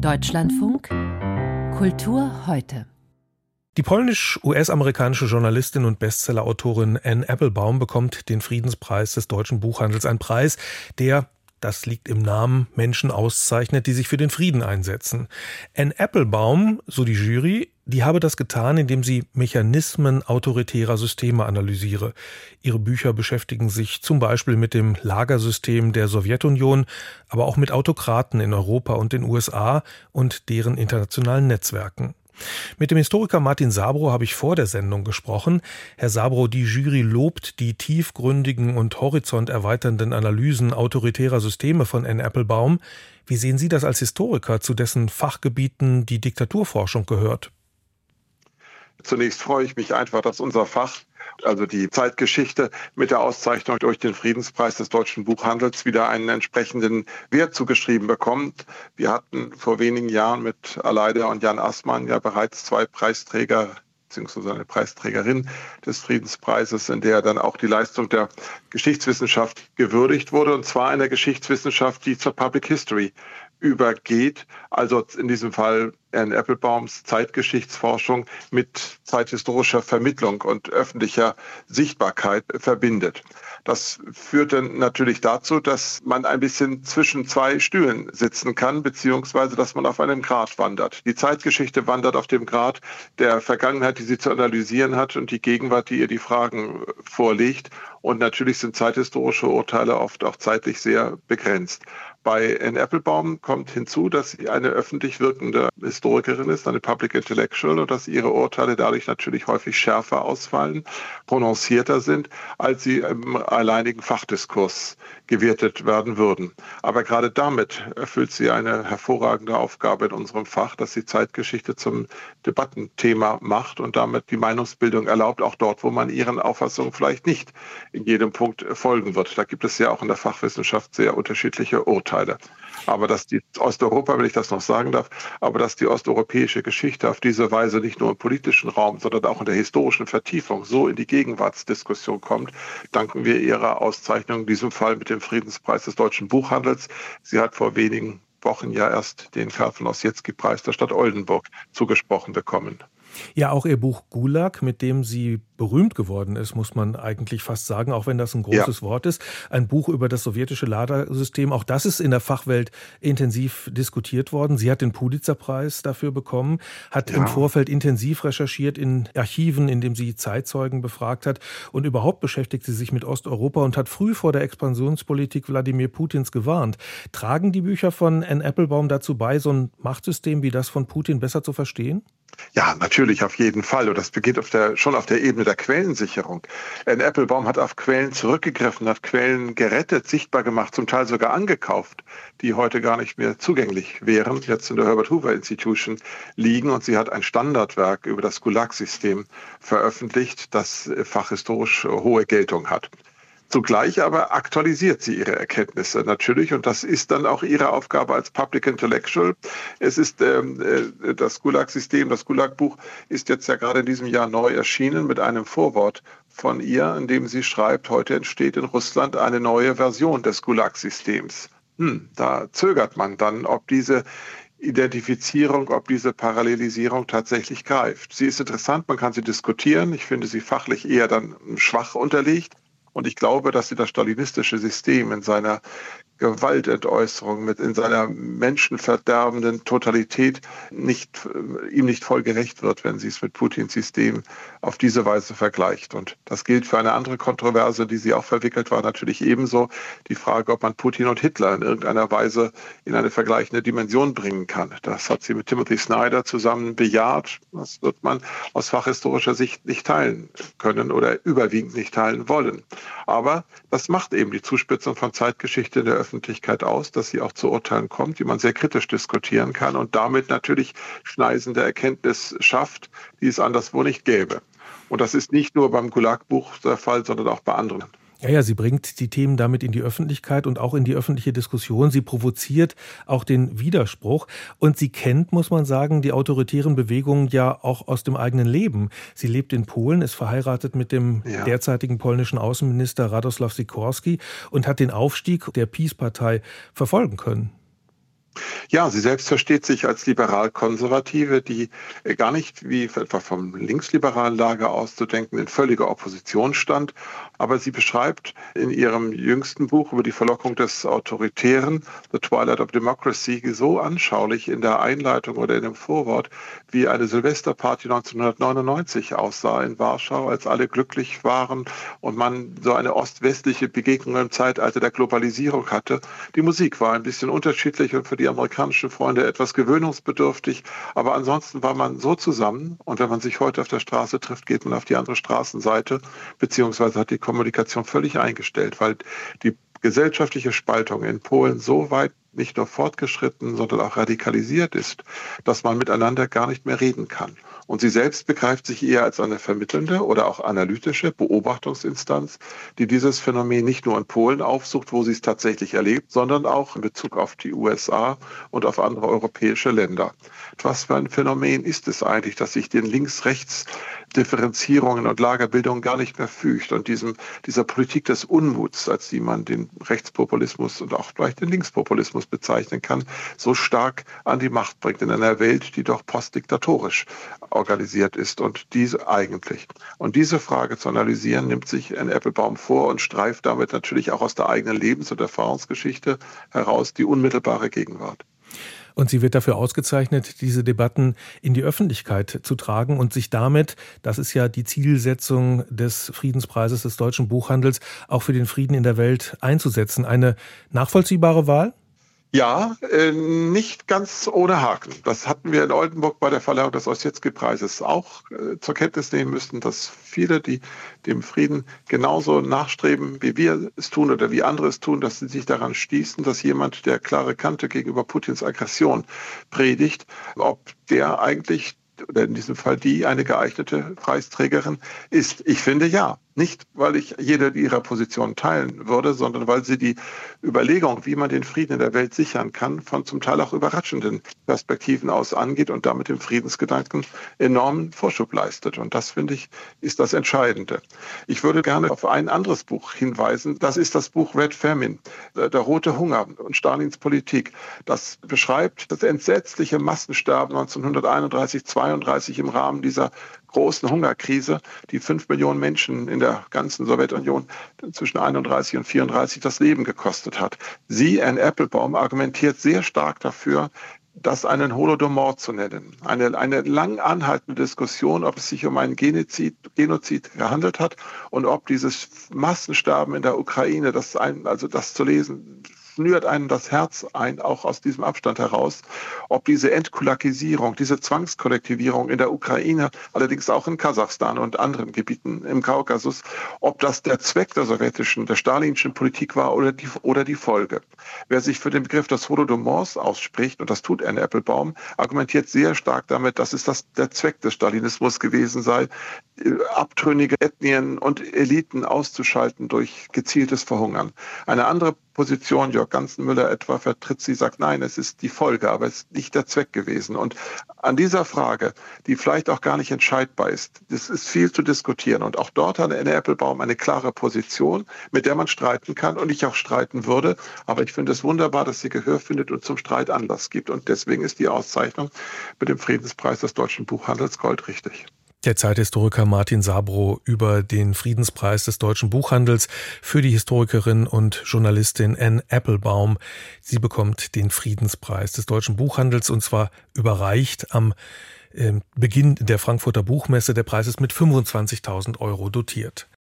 Deutschlandfunk Kultur heute. Die polnisch-US-amerikanische Journalistin und Bestsellerautorin Anne Applebaum bekommt den Friedenspreis des deutschen Buchhandels. Ein Preis, der, das liegt im Namen, Menschen auszeichnet, die sich für den Frieden einsetzen. Anne Applebaum, so die Jury, die habe das getan, indem sie Mechanismen autoritärer Systeme analysiere. Ihre Bücher beschäftigen sich zum Beispiel mit dem Lagersystem der Sowjetunion, aber auch mit Autokraten in Europa und den USA und deren internationalen Netzwerken. Mit dem Historiker Martin Sabro habe ich vor der Sendung gesprochen. Herr Sabro, die Jury lobt die tiefgründigen und horizonterweiternden Analysen autoritärer Systeme von Anne Applebaum. Wie sehen Sie das als Historiker, zu dessen Fachgebieten die Diktaturforschung gehört? Zunächst freue ich mich einfach, dass unser Fach, also die Zeitgeschichte, mit der Auszeichnung durch den Friedenspreis des deutschen Buchhandels wieder einen entsprechenden Wert zugeschrieben bekommt. Wir hatten vor wenigen Jahren mit Aleida und Jan Assmann ja bereits zwei Preisträger beziehungsweise eine Preisträgerin des Friedenspreises, in der dann auch die Leistung der Geschichtswissenschaft gewürdigt wurde, und zwar einer Geschichtswissenschaft, die zur Public History übergeht, also in diesem Fall Anne Applebaums Zeitgeschichtsforschung mit zeithistorischer Vermittlung und öffentlicher Sichtbarkeit verbindet. Das führt dann natürlich dazu, dass man ein bisschen zwischen zwei Stühlen sitzen kann, beziehungsweise dass man auf einem Grat wandert. Die Zeitgeschichte wandert auf dem Grat der Vergangenheit, die sie zu analysieren hat, und die Gegenwart, die ihr die Fragen vorlegt. Und natürlich sind zeithistorische Urteile oft auch zeitlich sehr begrenzt. Bei Anne Applebaum kommt hinzu, dass sie eine öffentlich wirkende Historikerin ist, eine Public Intellectual, und dass ihre Urteile dadurch natürlich häufig schärfer ausfallen, prononcierter sind, als sie im alleinigen Fachdiskurs gewertet werden würden. Aber gerade damit erfüllt sie eine hervorragende Aufgabe in unserem Fach, dass sie Zeitgeschichte zum Debattenthema macht und damit die Meinungsbildung erlaubt, auch dort, wo man ihren Auffassungen vielleicht nicht in jedem Punkt folgen wird. Da gibt es ja auch in der Fachwissenschaft sehr unterschiedliche Urteile. Aber dass die Osteuropa, wenn ich das noch sagen darf, aber dass die osteuropäische Geschichte auf diese Weise nicht nur im politischen Raum, sondern auch in der historischen Vertiefung so in die Gegenwartsdiskussion kommt, danken wir ihrer Auszeichnung, in diesem Fall mit dem Friedenspreis des deutschen Buchhandels. Sie hat vor wenigen Wochen ja erst den Karl von Ossietzky-Preis der Stadt Oldenburg zugesprochen bekommen. Ja, auch Ihr Buch Gulag, mit dem sie berühmt geworden ist, muss man eigentlich fast sagen, auch wenn das ein großes Wort ist. Ein Buch über das sowjetische Lagersystem, auch das ist in der Fachwelt intensiv diskutiert worden. Sie hat den Pulitzer-Preis dafür bekommen, hat im Vorfeld intensiv recherchiert in Archiven, in dem sie Zeitzeugen befragt hat, und überhaupt beschäftigt sie sich mit Osteuropa und hat früh vor der Expansionspolitik Wladimir Putins gewarnt. Tragen die Bücher von Anne Applebaum dazu bei, so ein Machtsystem wie das von Putin besser zu verstehen? Ja, natürlich, auf jeden Fall. Und das beginnt schon auf der Ebene der Quellensicherung. Anne Applebaum hat auf Quellen zurückgegriffen, hat Quellen gerettet, sichtbar gemacht, zum Teil sogar angekauft, die heute gar nicht mehr zugänglich wären, jetzt in der Herbert Hoover Institution liegen. Und sie hat ein Standardwerk über das Gulag-System veröffentlicht, das fachhistorisch hohe Geltung hat. Zugleich aber aktualisiert sie ihre Erkenntnisse natürlich, und das ist dann auch ihre Aufgabe als Public Intellectual. Es ist das Gulag-System, das Gulag-Buch ist jetzt ja gerade in diesem Jahr neu erschienen mit einem Vorwort von ihr, in dem sie schreibt, heute entsteht in Russland eine neue Version des Gulag-Systems. Da zögert man dann, ob diese Identifizierung, ob diese Parallelisierung tatsächlich greift. Sie ist interessant, man kann sie diskutieren. Ich finde sie fachlich eher dann schwach unterlegt. Und ich glaube, dass sie das stalinistische System in seiner Gewaltentäußerung, in seiner menschenverderbenden Totalität ihm nicht voll gerecht wird, wenn sie es mit Putins System auf diese Weise vergleicht. Und das gilt für eine andere Kontroverse, die sie auch verwickelt war, natürlich ebenso die Frage, ob man Putin und Hitler in irgendeiner Weise in eine vergleichende Dimension bringen kann. Das hat sie mit Timothy Snyder zusammen bejaht. Das wird man aus fachhistorischer Sicht nicht teilen können oder überwiegend nicht teilen wollen. Aber das macht eben die Zuspitzung von Zeitgeschichte in der Öffentlichkeit aus, dass sie auch zu Urteilen kommt, die man sehr kritisch diskutieren kann und damit natürlich schneisende Erkenntnis schafft, die es anderswo nicht gäbe. Und das ist nicht nur beim Gulag-Buch der Fall, sondern auch bei anderen. Ja, sie bringt die Themen damit in die Öffentlichkeit und auch in die öffentliche Diskussion. Sie provoziert auch den Widerspruch. Und sie kennt, muss man sagen, die autoritären Bewegungen ja auch aus dem eigenen Leben. Sie lebt in Polen, ist verheiratet mit dem derzeitigen polnischen Außenminister Radosław Sikorski und hat den Aufstieg der PiS-Partei verfolgen können. Ja, sie selbst versteht sich als liberal-konservative, die gar nicht wie etwa vom linksliberalen Lager auszudenken in völliger Opposition stand. Aber sie beschreibt in ihrem jüngsten Buch über die Verlockung des Autoritären, The Twilight of Democracy, so anschaulich in der Einleitung oder in dem Vorwort, wie eine Silvesterparty 1999 aussah in Warschau, als alle glücklich waren und man so eine ost-westliche Begegnung im Zeitalter der Globalisierung hatte. Die Musik war ein bisschen unterschiedlich und für die amerikanischen Freunde etwas gewöhnungsbedürftig, aber ansonsten war man so zusammen und wenn man sich heute auf der Straße trifft, geht man auf die andere Straßenseite, beziehungsweise hat die Kommunikation völlig eingestellt, weil die gesellschaftliche Spaltung in Polen so weit nicht nur fortgeschritten, sondern auch radikalisiert ist, dass man miteinander gar nicht mehr reden kann. Und sie selbst begreift sich eher als eine vermittelnde oder auch analytische Beobachtungsinstanz, die dieses Phänomen nicht nur in Polen aufsucht, wo sie es tatsächlich erlebt, sondern auch in Bezug auf die USA und auf andere europäische Länder. Was für ein Phänomen ist es eigentlich, dass sich den Links-Rechts-Differenzierungen und Lagerbildungen gar nicht mehr fügt und dieser Politik des Unmuts, als die man den Rechtspopulismus und auch vielleicht den Linkspopulismus bezeichnen kann, so stark an die Macht bringt in einer Welt, die doch postdiktatorisch organisiert ist und diese eigentlich. Und diese Frage zu analysieren, nimmt sich Anne Applebaum vor und streift damit natürlich auch aus der eigenen Lebens- und Erfahrungsgeschichte heraus die unmittelbare Gegenwart. Und sie wird dafür ausgezeichnet, diese Debatten in die Öffentlichkeit zu tragen und sich damit, das ist ja die Zielsetzung des Friedenspreises des deutschen Buchhandels, auch für den Frieden in der Welt einzusetzen. Eine nachvollziehbare Wahl? Ja, nicht ganz ohne Haken. Das hatten wir in Oldenburg bei der Verleihung des Ossietzky-Preises auch zur Kenntnis nehmen müssen, dass viele, die dem Frieden genauso nachstreben, wie wir es tun oder wie andere es tun, dass sie sich daran stießen, dass jemand, der klare Kante gegenüber Putins Aggression predigt, ob der eigentlich oder in diesem Fall die eine geeignete Preisträgerin ist. Ich finde ja. Nicht, weil ich jede ihrer Positionen teilen würde, sondern weil sie die Überlegung, wie man den Frieden in der Welt sichern kann, von zum Teil auch überraschenden Perspektiven aus angeht und damit dem Friedensgedanken enormen Vorschub leistet. Und das, finde ich, ist das Entscheidende. Ich würde gerne auf ein anderes Buch hinweisen. Das ist das Buch Red Famine, der rote Hunger und Stalins Politik. Das beschreibt das entsetzliche Massensterben 1931-32 im Rahmen dieser großen Hungerkrise, die 5 Millionen Menschen in der ganzen Sowjetunion zwischen 31 und 34 das Leben gekostet hat. Sie, Anne Applebaum, argumentiert sehr stark dafür, das einen Holodomor zu nennen. Eine lang anhaltende Diskussion, ob es sich um einen Genozid gehandelt hat und ob dieses Massensterben in der Ukraine, das zu lesen, schnürt einem das Herz ein, auch aus diesem Abstand heraus, ob diese Entkulakisierung, diese Zwangskollektivierung in der Ukraine, allerdings auch in Kasachstan und anderen Gebieten im Kaukasus, ob das der Zweck der stalinischen Politik war oder die Folge. Wer sich für den Begriff des Holodomors ausspricht, und das tut Anne Applebaum, argumentiert sehr stark damit, dass es der Zweck des Stalinismus gewesen sei, abtrünnige Ethnien und Eliten auszuschalten durch gezieltes Verhungern. Eine andere Position, Jörg Ganzenmüller etwa vertritt, sie sagt, nein, es ist die Folge, aber es ist nicht der Zweck gewesen. Und an dieser Frage, die vielleicht auch gar nicht entscheidbar ist, das ist viel zu diskutieren. Und auch dort hat Anne Applebaum eine klare Position, mit der man streiten kann und ich auch streiten würde. Aber ich finde es wunderbar, dass sie Gehör findet und zum Streit Anlass gibt. Und deswegen ist die Auszeichnung mit dem Friedenspreis des deutschen Buchhandels goldrichtig. Der Zeithistoriker Martin Sabro über den Friedenspreis des deutschen Buchhandels für die Historikerin und Journalistin Anne Applebaum. Sie bekommt den Friedenspreis des deutschen Buchhandels und zwar überreicht am Beginn der Frankfurter Buchmesse. Der Preis ist mit 25.000 € dotiert.